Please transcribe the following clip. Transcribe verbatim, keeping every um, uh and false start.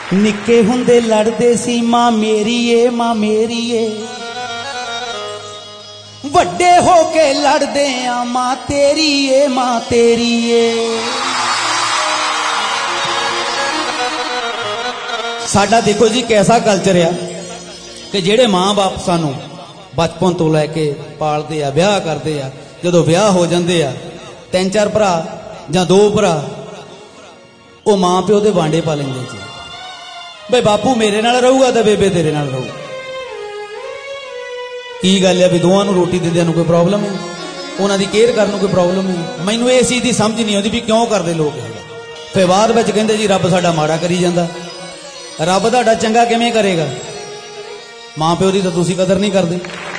निक्के हुंदे लड़दे सी मां मेरी ए मां मेरी ए, वड्डे होके लड़दे आ मां तेरी ए मां तेरी ए। साडा देखो जी कैसा कल्चर है कि जेड़े मां बाप सानू बचपन तो लैके पालते आ, ब्याह करते आ, जदों ब्याह हो जाते आ तीन चार भरा जां दो भरा, वो मां प्यो दे वांडे पा लेंदे जी। भाई बापू मेरे नाल रहूगा तो बेबे तेरे नाल रहू। की गल है भी दोवां नूं रोटी दिंदिआं नूं कोई प्रॉब्लम है, उन्हां दी केयर करन नूं कोई प्रॉब्लम है। मैनूं इस चीज़ की समझ नहीं आती भी क्यों करते लोग है। फिर बाद विच कहंदे जी रब साडा माड़ा करी जांदा। रब तुहाडा चंगा किवें करेगा? मां प्यो दी तां तुसीं कदर नहीं करदे।